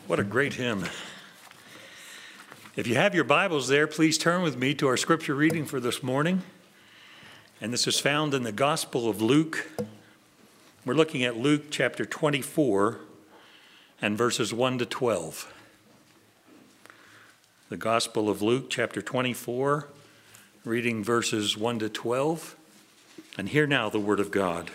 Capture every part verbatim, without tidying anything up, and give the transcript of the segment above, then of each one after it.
What a great hymn. If you have your Bibles there, please turn with me to our scripture reading for this morning. And this is found in the Gospel of Luke. We're looking at Luke chapter twenty-four and verses one to twelve. The Gospel of Luke chapter twenty-four, reading verses one to twelve. And hear now the word of God.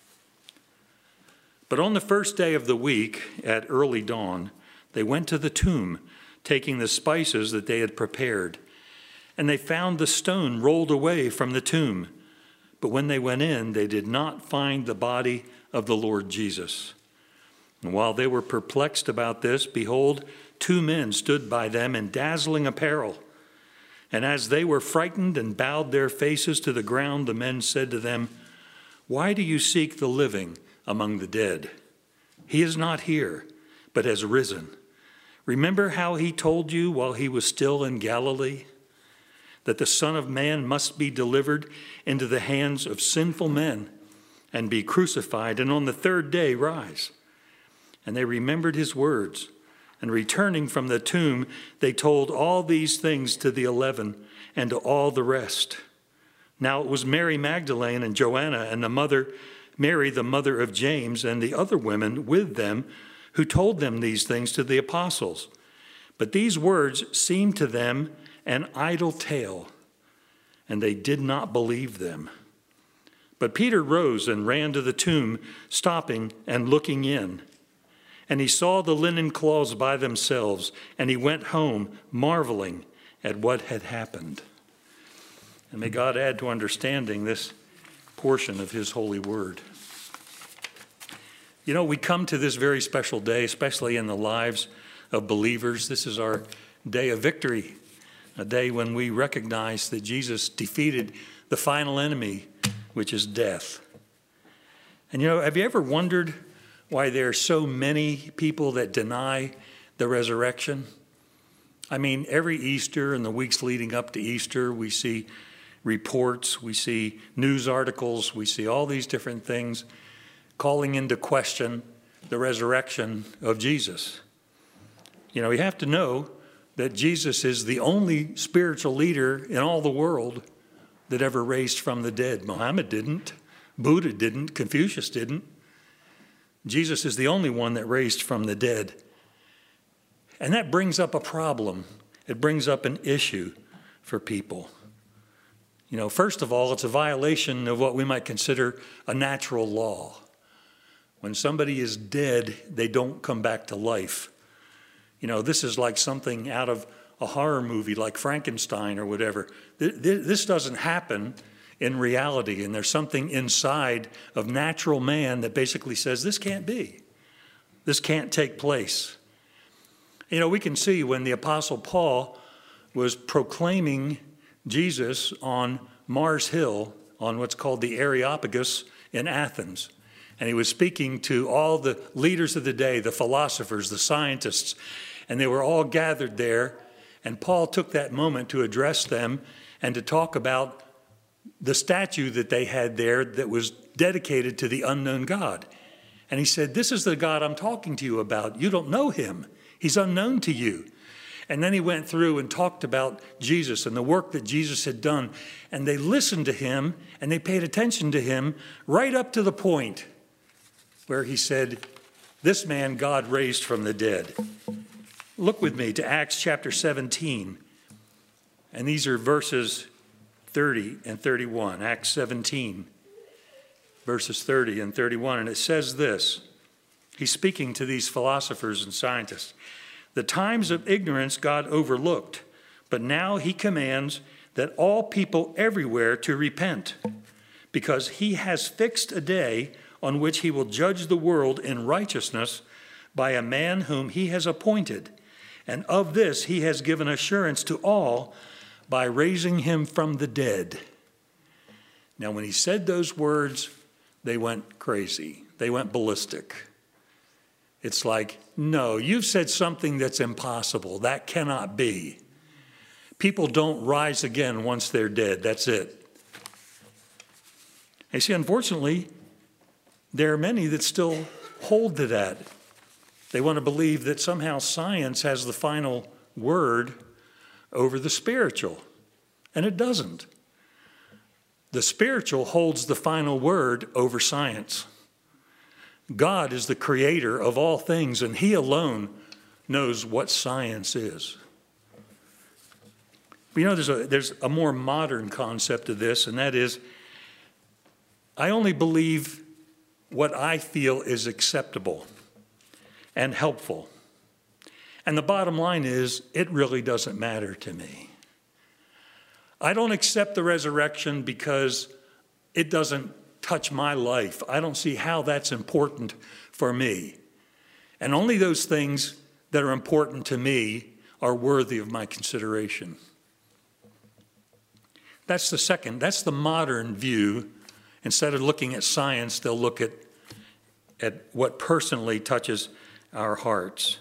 But on the first day of the week, at early dawn, they went to the tomb, taking the spices that they had prepared. And they found the stone rolled away from the tomb. But when they went in, they did not find the body of the Lord Jesus. And while they were perplexed about this, behold, two men stood by them in dazzling apparel. And as they were frightened and bowed their faces to the ground, the men said to them, "Why do you seek the living among the dead? He is not here, but has risen. Remember how he told you while he was still in Galilee, that the Son of Man must be delivered into the hands of sinful men and be crucified, and on the third day rise." And they remembered his words, and returning from the tomb, they told all these things to the eleven and to all the rest. Now it was Mary Magdalene and Joanna and the mother Mary, the mother of James, and the other women with them, who told them these things to the apostles. But these words seemed to them an idle tale, and they did not believe them. But Peter rose and ran to the tomb, stopping and looking in. And he saw the linen cloths by themselves, and he went home, marveling at what had happened. And may God add to understanding this portion of his holy word. You know, we come to this very special day, especially in the lives of believers. This is our day of victory, a day when we recognize that Jesus defeated the final enemy, which is death. And you know, have you ever wondered why there are so many people that deny the resurrection? I mean, every Easter and the weeks leading up to Easter, we see reports, we see news articles, we see all these different things calling into question the resurrection of Jesus. You know, you have to know that Jesus is the only spiritual leader in all the world that ever raised from the dead. Muhammad didn't, Buddha didn't, Confucius didn't. Jesus is the only one that raised from the dead. And that brings up a problem. It brings up an issue for people. You know, first of all, it's a violation of what we might consider a natural law. When somebody is dead, they don't come back to life. You know, this is like something out of a horror movie like Frankenstein or whatever. This doesn't happen in reality, and there's something inside of natural man that basically says this can't be. This can't take place. You know, we can see when the Apostle Paul was proclaiming Jesus on Mars Hill, on what's called the Areopagus in Athens. And he was speaking to all the leaders of the day, the philosophers, the scientists, and they were all gathered there. And Paul took that moment to address them and to talk about the statue that they had there that was dedicated to the unknown God. And he said, "This is the God I'm talking to you about. You don't know him. He's unknown to you." And then he went through and talked about Jesus and the work that Jesus had done. And they listened to him and they paid attention to him right up to the point where he said, "This man God raised from the dead." Look with me to Acts chapter seventeen. And these are verses thirty and thirty-one. Acts seventeen, verses thirty and thirty-one. And it says this. He's speaking to these philosophers and scientists. "The times of ignorance God overlooked, but now he commands that all people everywhere to repent, because he has fixed a day on which he will judge the world in righteousness by a man whom he has appointed. And of this he has given assurance to all by raising him from the dead." Now, when he said those words, they went crazy. They went ballistic. It's like, no, you've said something that's impossible. That cannot be. People don't rise again once they're dead. That's it. You see, unfortunately, there are many that still hold to that. They want to believe that somehow science has the final word over the spiritual, and it doesn't. The spiritual holds the final word over science. God is the creator of all things, and he alone knows what science is. But you know, there's a, there's a more modern concept of this, and that is, I only believe what I feel is acceptable and helpful. And the bottom line is, it really doesn't matter to me. I don't accept the resurrection because it doesn't touch my life. I don't see how that's important for me. And only those things that are important to me are worthy of my consideration. That's the second, that's the modern view. Instead of looking at science, they'll look at, at what personally touches our hearts.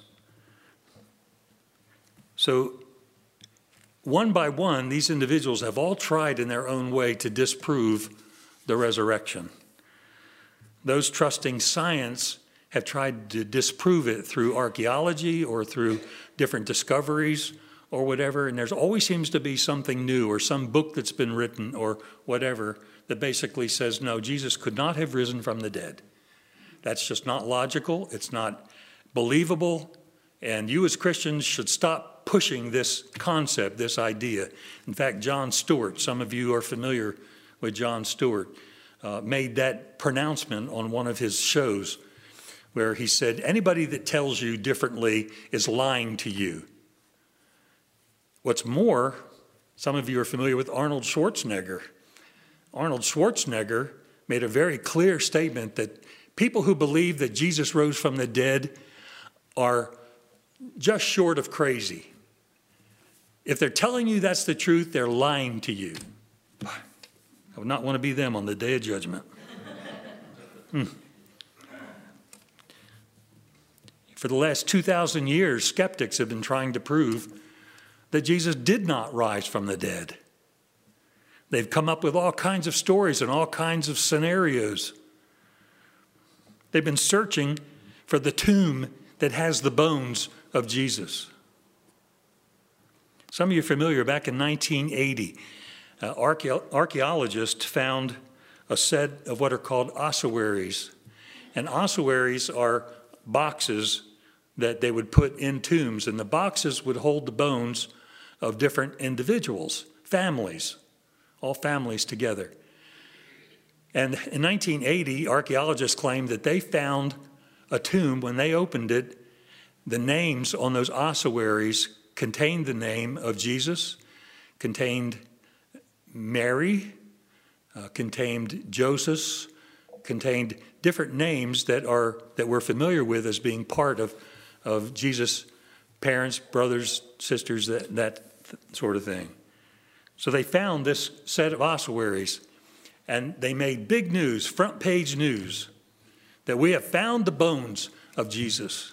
So, one by one, these individuals have all tried in their own way to disprove the resurrection. Those trusting science have tried to disprove it through archaeology or through different discoveries or whatever, and there always seems to be something new or some book that's been written or whatever that basically says, no, Jesus could not have risen from the dead. That's just not logical, it's not believable, and you as Christians should stop pushing this concept, this idea. In fact, Jon Stewart, some of you are familiar with Jon Stewart, uh, made that pronouncement on one of his shows where he said, anybody that tells you differently is lying to you. What's more, some of you are familiar with Arnold Schwarzenegger. Arnold Schwarzenegger made a very clear statement that people who believe that Jesus rose from the dead are just short of crazy. If they're telling you that's the truth, they're lying to you. I would not want to be them on the day of judgment. hmm. For the last two thousand years, skeptics have been trying to prove that Jesus did not rise from the dead. They've come up with all kinds of stories and all kinds of scenarios. They've been searching for the tomb that has the bones of Jesus. Some of you are familiar, back in nineteen eighty, uh, archae- archaeologists found a set of what are called ossuaries. And ossuaries are boxes that they would put in tombs, and the boxes would hold the bones of different individuals, families, all families together. And in nineteen eighty, archaeologists claimed that they found a tomb. When they opened it, the names on those ossuaries contained the name of Jesus, contained Mary, uh, contained Joseph, contained different names that are that we're familiar with as being part of, of Jesus' parents, brothers, sisters, that, that th- sort of thing. So they found this set of ossuaries, and they made big news, front page news, that we have found the bones of Jesus.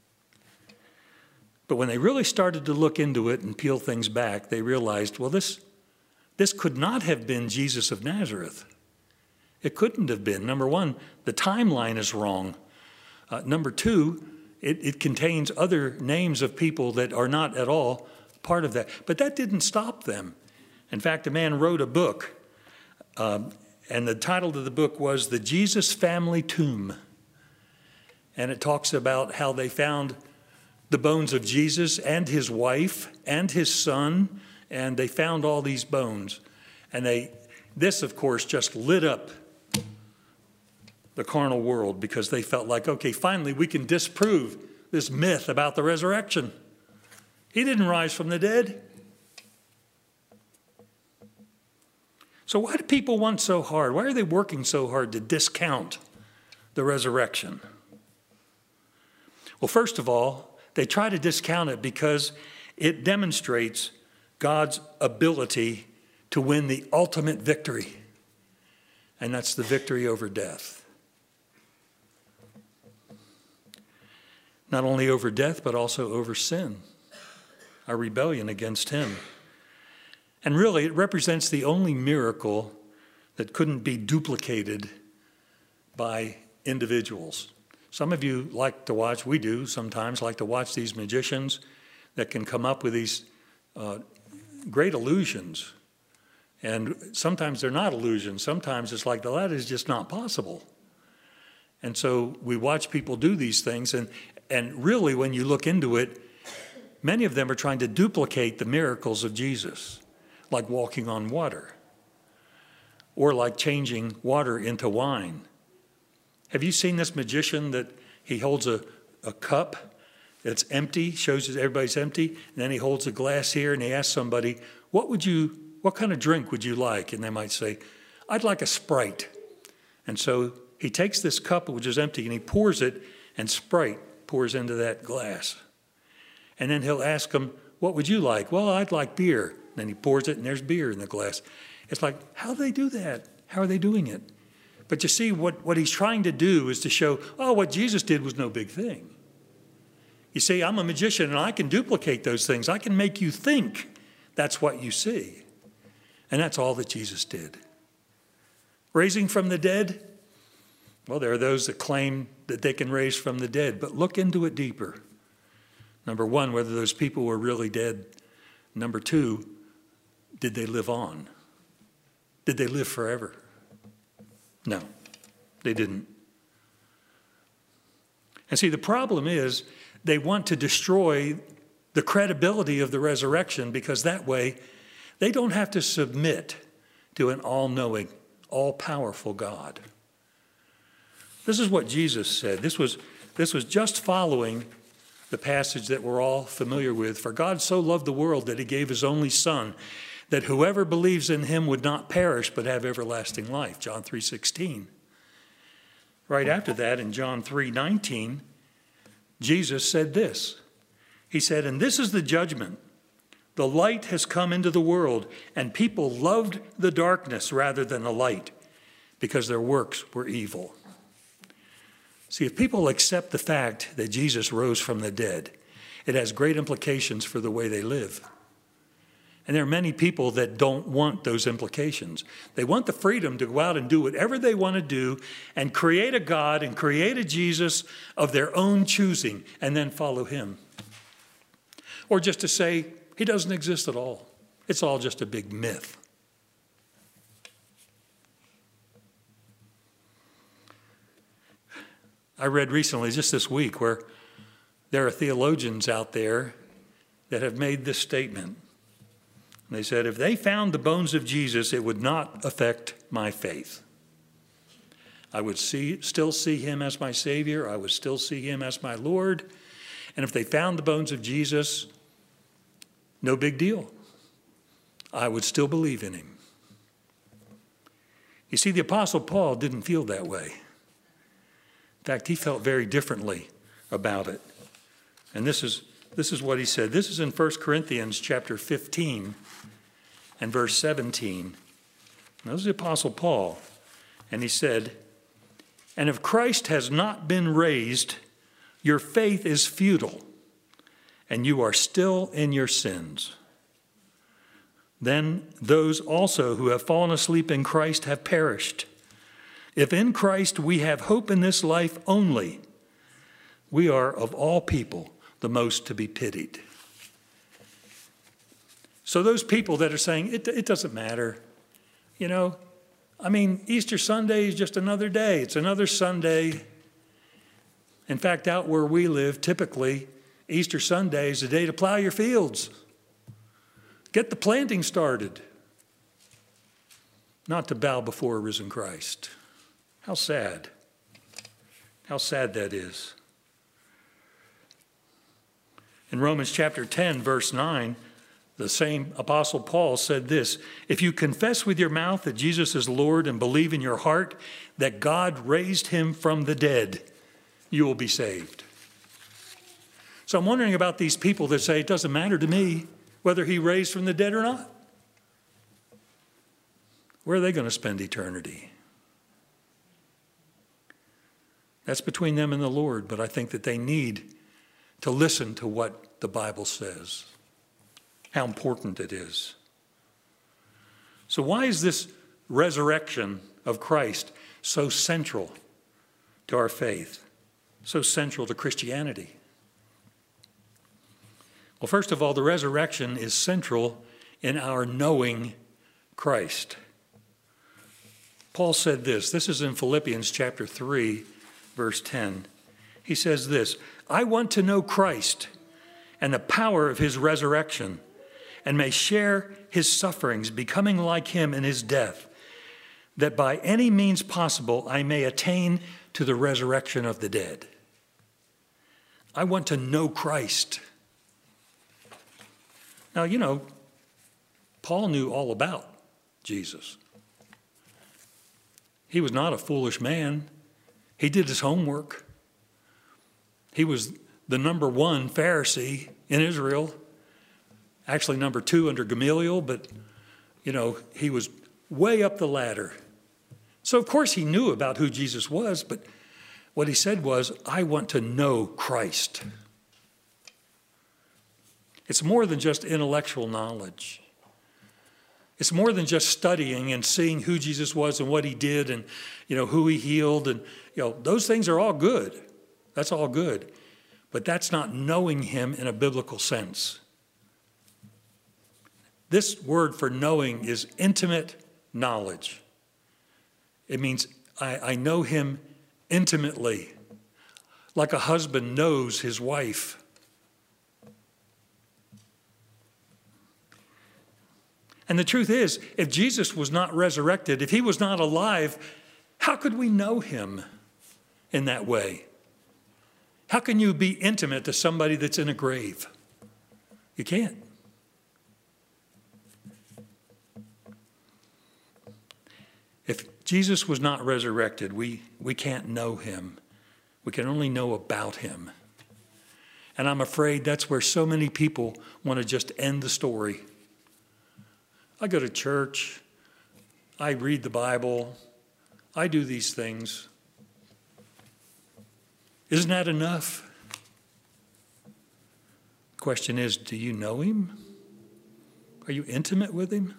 But when they really started to look into it and peel things back, they realized, well, this, this could not have been Jesus of Nazareth. It couldn't have been. Number one, the timeline is wrong. Uh, number two, it, it contains other names of people that are not at all part of that. But that didn't stop them. In fact, a man wrote a book, um, and the title of the book was The Jesus Family Tomb. And it talks about how they found the bones of Jesus and his wife and his son, and they found all these bones. And they, this, of course, just lit up the carnal world because they felt like, okay, finally we can disprove this myth about the resurrection. He didn't rise from the dead. So why do people want so hard? Why are they working so hard to discount the resurrection? Well, first of all, they try to discount it because it demonstrates God's ability to win the ultimate victory, and that's the victory over death. Not only over death, but also over sin, our rebellion against him. And really, it represents the only miracle that couldn't be duplicated by individuals. Some of you like to watch, we do sometimes, like to watch these magicians that can come up with these uh, great illusions. And sometimes they're not illusions. Sometimes it's like, well, that is just not possible. And so we watch people do these things, and, and really when you look into it, many of them are trying to duplicate the miracles of Jesus, like walking on water, or like changing water into wine. Have you seen this magician that he holds a, a cup that's empty, shows that everybody's empty, and then he holds a glass here and he asks somebody, what would you, what kind of drink would you like? And they might say, I'd like a Sprite. And so he takes this cup, which is empty, and he pours it, and Sprite pours into that glass. And then he'll ask them, what would you like? Well, I'd like beer. And then he pours it, and there's beer in the glass. It's like, how do they do that? How are they doing it? But you see, what, what he's trying to do is to show, oh, what Jesus did was no big thing. You see, I'm a magician, and I can duplicate those things. I can make you think that's what you see. And that's all that Jesus did. Raising from the dead? Well, there are those that claim that they can raise from the dead, but look into it deeper. Number one, whether those people were really dead. Number two, did they live on? Did they live forever? No, they didn't. And see, the problem is they want to destroy the credibility of the resurrection because that way they don't have to submit to an all-knowing, all-powerful God. This is what Jesus said. This was, this was just following the passage that we're all familiar with. For God so loved the world that he gave his only Son, that whoever believes in him would not perish but have everlasting life. John three sixteen. Right after that, in John three nineteen, Jesus said this. He said, and this is the judgment. The light has come into the world, and people loved the darkness rather than the light, because their works were evil. See, if people accept the fact that Jesus rose from the dead, it has great implications for the way they live. And there are many people that don't want those implications. They want the freedom to go out and do whatever they want to do and create a God and create a Jesus of their own choosing and then follow him. Or just to say, he doesn't exist at all. It's all just a big myth. I read recently, just this week, where there are theologians out there that have made this statement. They said, if they found the bones of Jesus, it would not affect my faith. I would see, still see him as my Savior. I would still see him as my Lord. And if they found the bones of Jesus, no big deal. I would still believe in him. You see, the Apostle Paul didn't feel that way. In fact, he felt very differently about it. And this is, this is what he said. This is in First Corinthians chapter fifteen and verse seventeen. Now, this is the Apostle Paul. And he said, and if Christ has not been raised, your faith is futile, and you are still in your sins. Then those also who have fallen asleep in Christ have perished. If in Christ we have hope in this life only, we are of all people the most to be pitied. So those people that are saying, it, it doesn't matter, you know, I mean, Easter Sunday is just another day. It's another Sunday. In fact, out where we live, typically, Easter Sunday is the day to plow your fields. Get the planting started. Not to bow before a risen Christ. How sad. How sad that is. In Romans chapter ten, verse nine, the same Apostle Paul said this, if you confess with your mouth that Jesus is Lord and believe in your heart that God raised him from the dead, you will be saved. So I'm wondering about these people that say it doesn't matter to me whether he raised from the dead or not. Where are they going to spend eternity? That's between them and the Lord, but I think that they need to listen to what the Bible says, how important it is. So why is this resurrection of Christ so central to our faith? so central to Christianity? Well, first of all, the resurrection is central in our knowing Christ. Paul said this. This is in Philippians chapter three, verse ten. He says this, I want to know Christ and the power of his resurrection, and may share his sufferings, becoming like him in his death, that by any means possible I may attain to the resurrection of the dead. I want to know Christ. Now, you know, Paul knew all about Jesus. He was not a foolish man. He did his homework. He was the number one Pharisee in Israel, actually number two under Gamaliel, but, you know, he was way up the ladder. So, of course, he knew about who Jesus was, but what he said was, I want to know Christ. It's more than just intellectual knowledge. It's more than just studying and seeing who Jesus was and what he did and, you know, who he healed. And, you know, those things are all good. That's all good. But that's not knowing him in a biblical sense. This word for knowing is intimate knowledge. It means I, I know him intimately, like a husband knows his wife. And the truth is, if Jesus was not resurrected, if he was not alive, how could we know him in that way? How can you be intimate to somebody that's in a grave? You can't. If Jesus was not resurrected, we, we can't know him. We can only know about him. And I'm afraid that's where so many people want to just end the story. I go to church, I read the Bible, I do these things. Isn't that enough? The question is, do you know him? Are you intimate with him?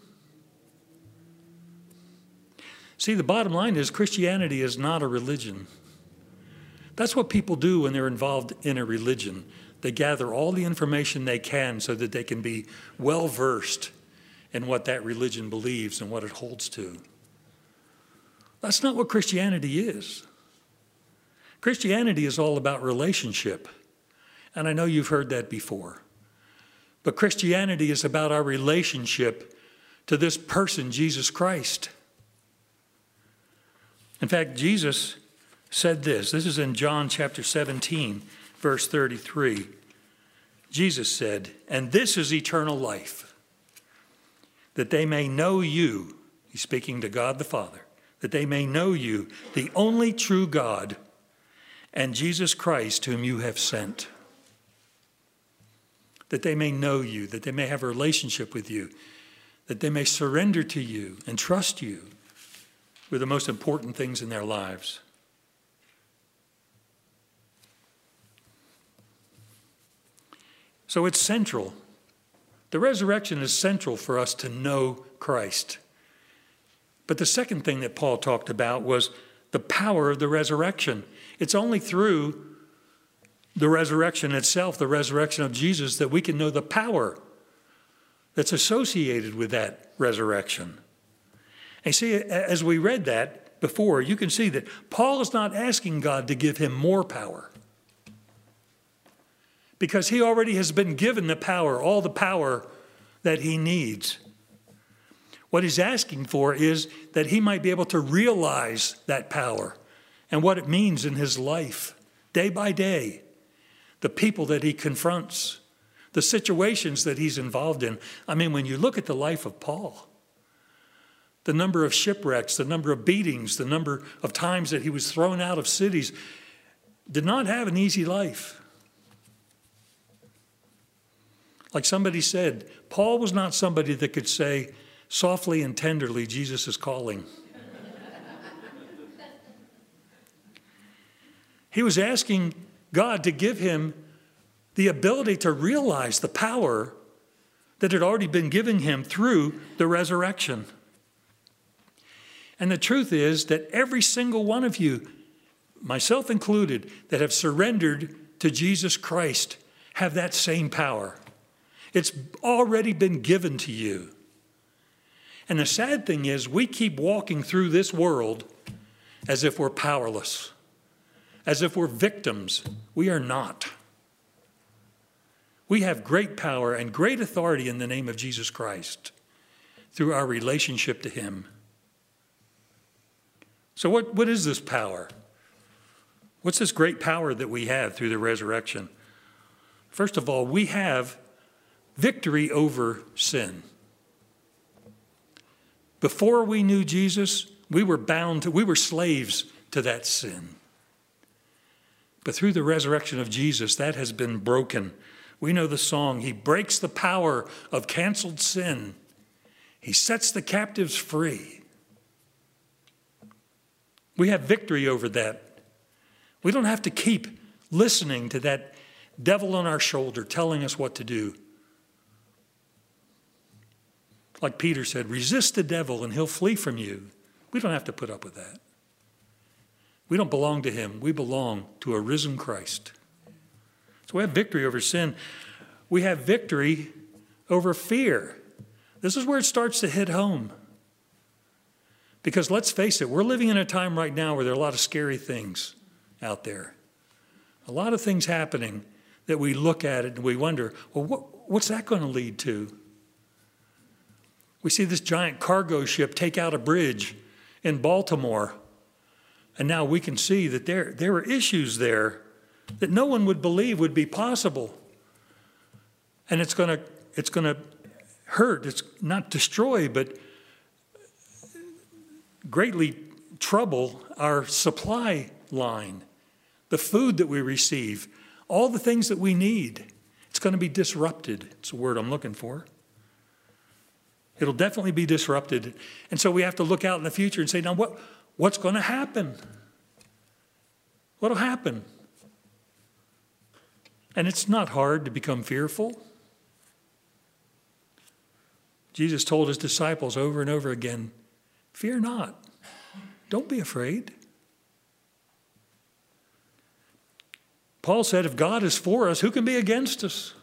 See, the bottom line is Christianity is not a religion. That's what people do when they're involved in a religion. They gather all the information they can so that they can be well-versed in what that religion believes and what it holds to. That's not what Christianity is. Christianity is all about relationship. And I know you've heard that before. But Christianity is about our relationship to this person, Jesus Christ. In fact, Jesus said this. This is in John chapter seventeen, verse thirty-three. Jesus said, and this is eternal life, that they may know you, he's speaking to God the Father, that they may know you, the only true God, and Jesus Christ whom you have sent. That they may know you, that they may have a relationship with you, that they may surrender to you and trust you with the most important things in their lives. So it's central. The resurrection is central for us to know Christ. But the second thing that Paul talked about was the power of the resurrection. It's only through the resurrection itself, the resurrection of Jesus, that we can know the power that's associated with that resurrection. And see, as we read that before, you can see that Paul is not asking God to give him more power, because he already has been given the power, all the power that he needs. What he's asking for is that he might be able to realize that power and what it means in his life, day by day, the people that he confronts, the situations that he's involved in. I mean, when you look at the life of Paul, the number of shipwrecks, the number of beatings, the number of times that he was thrown out of cities, did not have an easy life. Like somebody said, Paul was not somebody that could say, softly and tenderly, Jesus is calling. He was asking God to give him the ability to realize the power that had already been given him through the resurrection. And the truth is that every single one of you, myself included, that have surrendered to Jesus Christ have that same power. It's already been given to you. And the sad thing is, we keep walking through this world as if we're powerless, as if we're victims. We are not. We have great power and great authority in the name of Jesus Christ through our relationship to him. So what, what is this power? What's this great power that we have through the resurrection? First of all, we have victory over sin. Before we knew Jesus, we were bound to, we were slaves to that sin. But through the resurrection of Jesus, that has been broken. We know the song, he breaks the power of canceled sin. He sets the captives free. We have victory over that. We don't have to keep listening to that devil on our shoulder telling us what to do. Like Peter said, resist the devil and he'll flee from you. We don't have to put up with that. We don't belong to him. We belong to a risen Christ. So we have victory over sin. We have victory over fear. This is where it starts to hit home. Because let's face it, we're living in a time right now where there are a lot of scary things out there. A lot of things happening that we look at it and we wonder, well, what, what's that going to lead to? We see this giant cargo ship take out a bridge in Baltimore. And now we can see that there, there are issues there that no one would believe would be possible. And it's going to, it's going to hurt. It's not destroy, but greatly trouble our supply line, the food that we receive, all the things that we need. It's going to be disrupted. It's a word I'm looking for. It'll definitely be disrupted. And so we have to look out in the future and say, now what, what's going to happen? What'll happen? And it's not hard to become fearful. Jesus told his disciples over and over again, fear not. Don't be afraid. Paul said, if God is for us, who can be against us?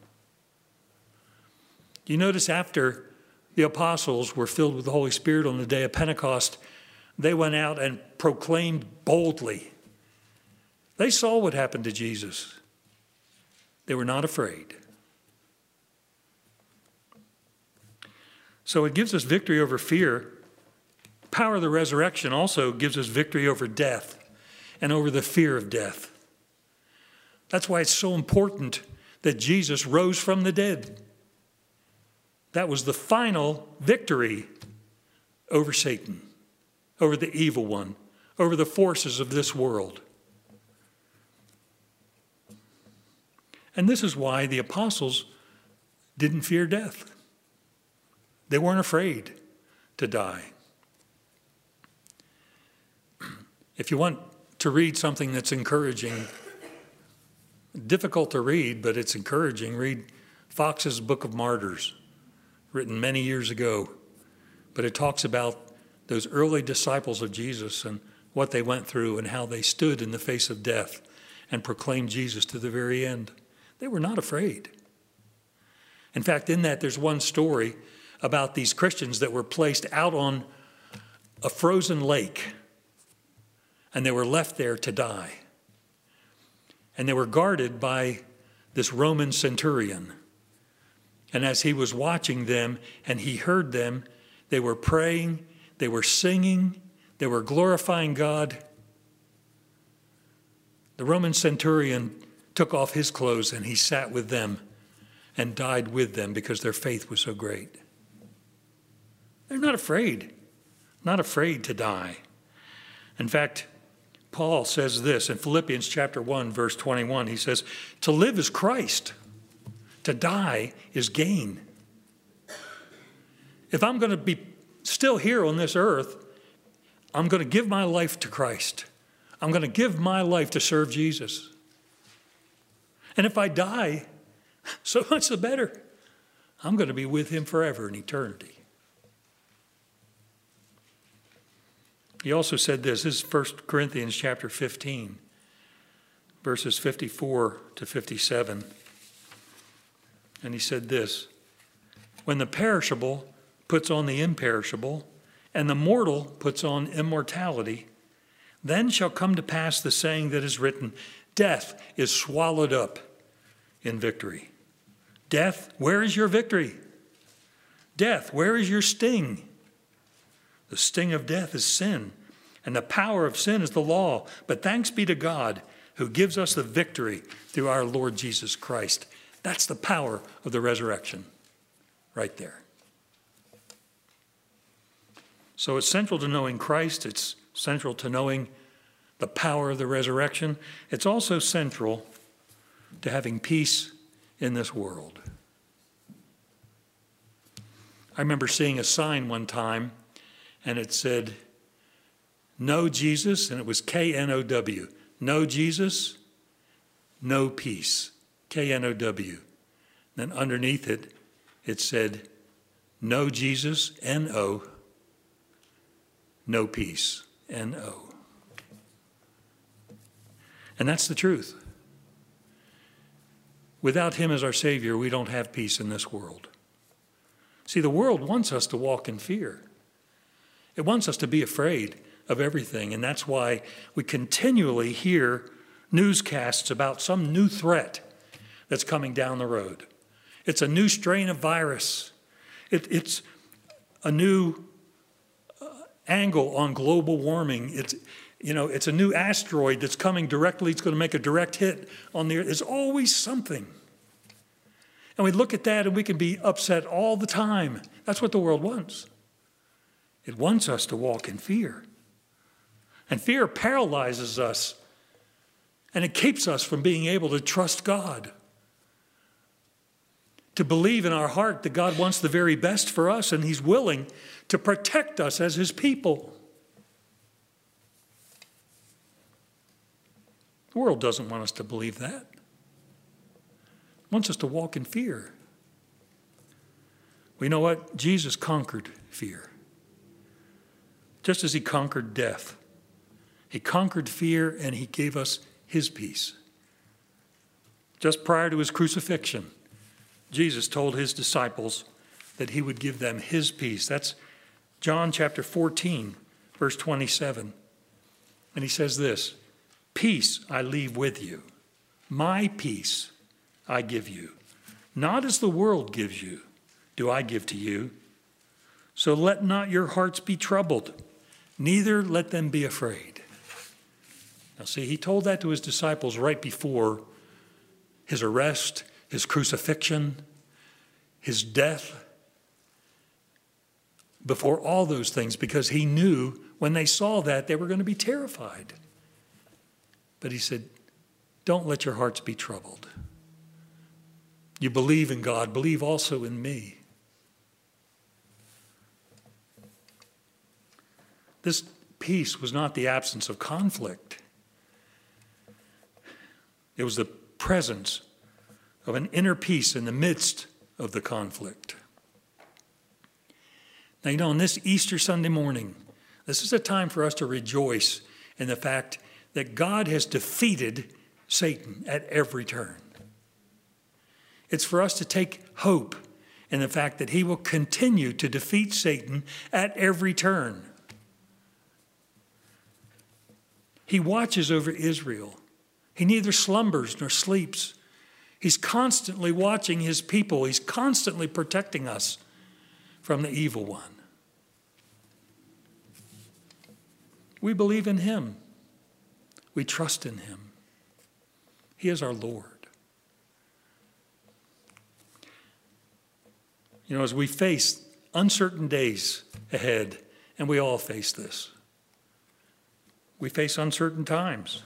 You notice after the apostles were filled with the Holy Spirit on the day of Pentecost, they went out and proclaimed boldly. They saw what happened to Jesus. They were not afraid. So it gives us victory over fear. Power of the resurrection also gives us victory over death and over the fear of death. That's why it's so important that Jesus rose from the dead. That was the final victory over Satan, over the evil one, over the forces of this world. And this is why the apostles didn't fear death. They weren't afraid to die. If you want to read something that's encouraging, difficult to read, but it's encouraging, read Fox's Book of Martyrs, written many years ago. But it talks about those early disciples of Jesus and what they went through and how they stood in the face of death and proclaimed Jesus to the very end. They were not afraid. In fact, in that, there's one story about these Christians that were placed out on a frozen lake, and they were left there to die. And they were guarded by this Roman centurion. And as he was watching them and he heard them, they were praying, they were singing, they were glorifying God. The Roman centurion took off his clothes and he sat with them and died with them because their faith was so great. They're not afraid, not afraid to die. In fact, Paul says this in Philippians chapter one, verse twenty-one. He says, to live is Christ, to die is gain. If I'm going to be still here on this earth, I'm going to give my life to Christ. I'm going to give my life to serve Jesus. And if I die, so much the better. I'm going to be with him forever in eternity. He also said this. This is First Corinthians chapter fifteen, verses fifty-four to fifty-seven. And he said this, when the perishable puts on the imperishable, and the mortal puts on immortality, then shall come to pass the saying that is written, death is swallowed up in victory. Death, where is your victory? Death, where is your sting? The sting of death is sin, and the power of sin is the law. But thanks be to God who gives us the victory through our Lord Jesus Christ. That's the power of the resurrection right there. So it's central to knowing Christ. It's central to knowing the power of the resurrection. It's also central to having peace in this world. I remember seeing a sign one time, and it said, "Know Jesus," and it was K N O W. Know Jesus, no peace. K N O W. Then underneath it, it said, "Know Jesus, N O, no peace, N O." And that's the truth. Without him as our Savior, we don't have peace in this world. See, the world wants us to walk in fear. It wants us to be afraid of everything, and that's why we continually hear newscasts about some new threat that's coming down the road. It's a new strain of virus. It, it's a new uh, angle on global warming. It's, you know, it's a new asteroid that's coming directly. It's going to make a direct hit on the earth. There's always something. And we look at that and we can be upset all the time. That's what the world wants. It wants us to walk in fear. And fear paralyzes us, and it keeps us from being able to trust God, to believe in our heart that God wants the very best for us, and he's willing to protect us as his people. The world doesn't want us to believe that. It wants us to walk in fear. Well, you know what? Jesus conquered fear. Just as he conquered death. He conquered fear, and he gave us his peace. Just prior to his crucifixion, Jesus told his disciples that he would give them his peace. That's John chapter fourteen, verse twenty-seven. And he says this, "Peace I leave with you. My peace I give you. Not as the world gives you, do I give to you. So let not your hearts be troubled, neither let them be afraid." Now see, he told that to his disciples right before his arrest, his crucifixion, his death, before all those things, because he knew when they saw that, they were going to be terrified. But he said, don't let your hearts be troubled. You believe in God, believe also in me. This peace was not the absence of conflict. It was the presence of an inner peace in the midst of the conflict. Now, you know, on this Easter Sunday morning, this is a time for us to rejoice in the fact that God has defeated Satan at every turn. It's for us to take hope in the fact that he will continue to defeat Satan at every turn. He watches over Israel. He neither slumbers nor sleeps. He's constantly watching his people. He's constantly protecting us from the evil one. We believe in him. We trust in him. He is our Lord. You know, as we face uncertain days ahead, and we all face this, we face uncertain times.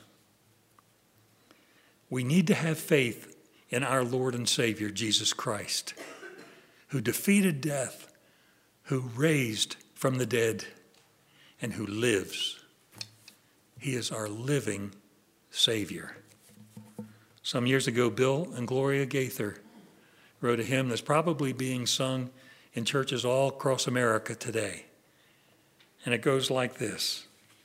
We need to have faith in our Lord and Savior, Jesus Christ, who defeated death, who raised from the dead, and who lives. He is our living Savior. Some years ago, Bill and Gloria Gaither wrote a hymn that's probably being sung in churches all across America today. And it goes like this.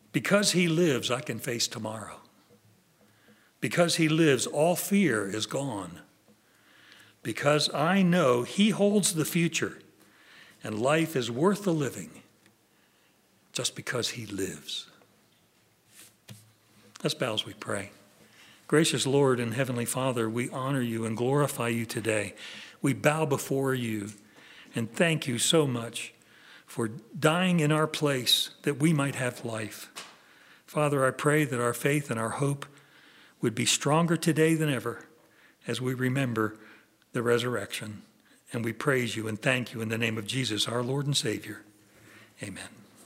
Because he lives, I can face tomorrow. Because he lives, all fear is gone. Because I know he holds the future, and life is worth the living just because he lives. Let's bow as we pray. Gracious Lord and Heavenly Father, we honor you and glorify you today. We bow before you and thank you so much for dying in our place that we might have life. Father, I pray that our faith and our hope would be stronger today than ever as we remember the resurrection. And we praise you and thank you in the name of Jesus, our Lord and Savior. Amen.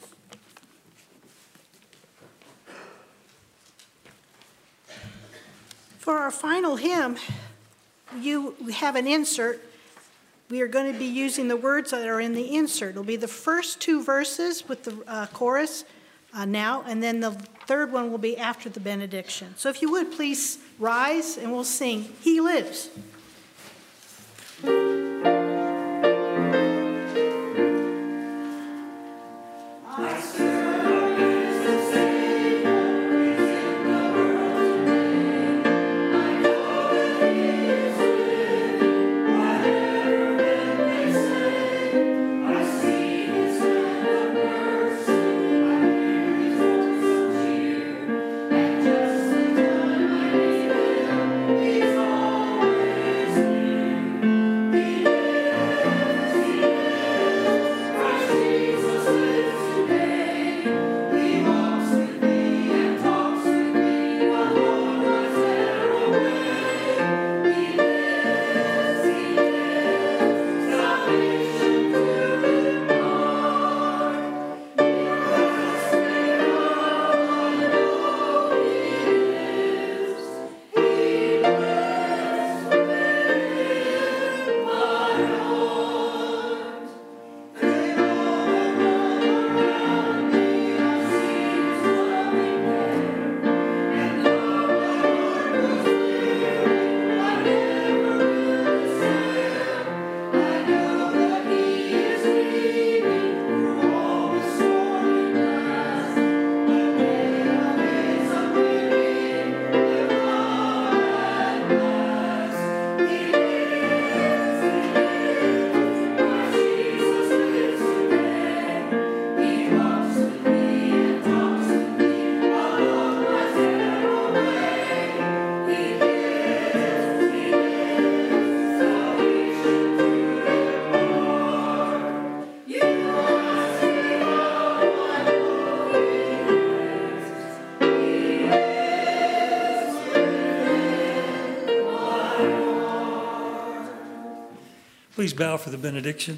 For our final hymn, you have an insert. We are going to be using the words that are in the insert. It'll be the first two verses with the uh, chorus uh, now, and then the third one will be after the benediction. So if you would, please rise and we'll sing, He Lives. Please bow for the benediction.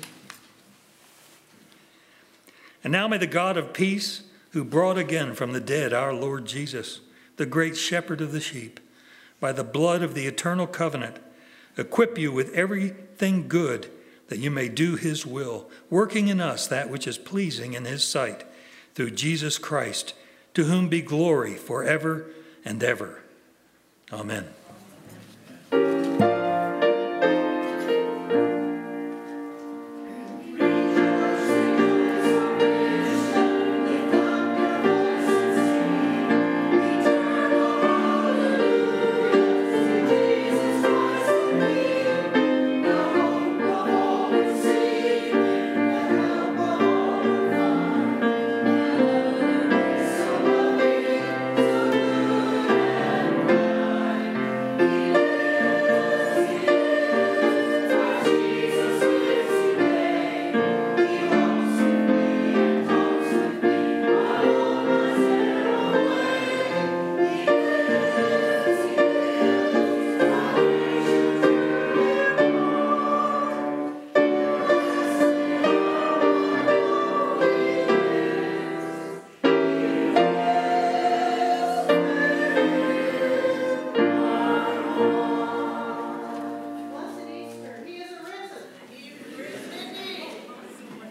And now may the God of peace, who brought again from the dead our Lord Jesus, the great shepherd of the sheep, by the blood of the eternal covenant, equip you with everything good that you may do his will, working in us that which is pleasing in his sight, through Jesus Christ, to whom be glory forever and ever. Amen.